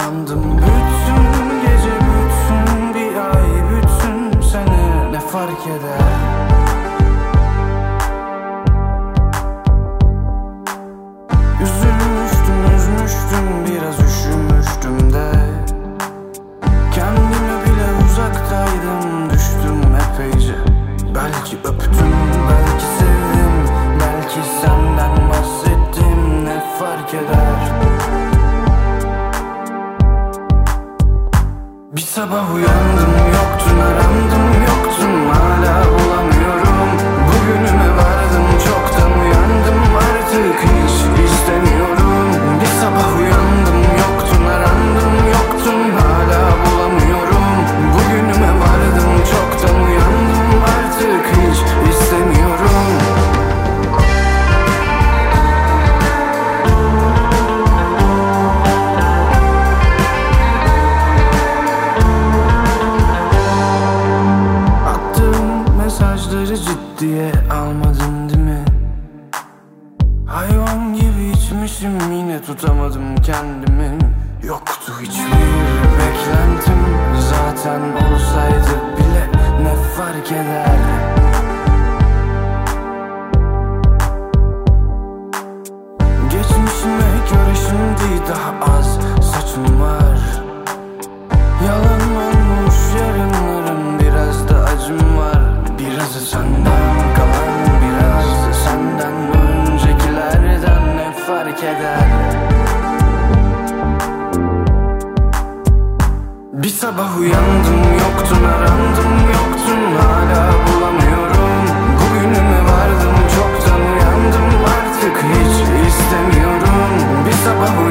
uyandım bütün gece, bütün bir ay, bütün sene ne fark eder? Üzülmüştüm, üzmüştüm, biraz üşümüştüm de. Kendime bile uzaktaydım, düştüm epeyce. Belki öptüm, belki sevdim, belki senden bahsettim, ne fark eder? Bir sabah uyandım, yoktun, arandım, yoktun, hala bulamıyorum. Bugünüme vardım, çoktan uyandım, artık hiç istemiyorum. Bir sabah uyandım, yoktun, arandım, yoktun, hala bulamıyorum. Bugünüme vardım, çoktan uyandım, artık hiç istemiyorum. Attığım mesajları ciddiye almadın değil mi? Hayvan gibi içmişim, yine tutamadım kendimi. Yoktu hiçbir beklentim, zaten olsaydı bile ne fark eder? Geçmişime göre şimdi daha az saçım var. Yalan olmuş yarınlarım, biraz da acım var. Birazı senden kalan, biraz da senden öncekilerden, ne fark eder? Bir sabah uyandım, yoktun, arandım, yoktun, hala bulamıyorum. Bugünüme vardım, çoktan uyandım, artık hiç istemiyorum. Bir sabah uyandım,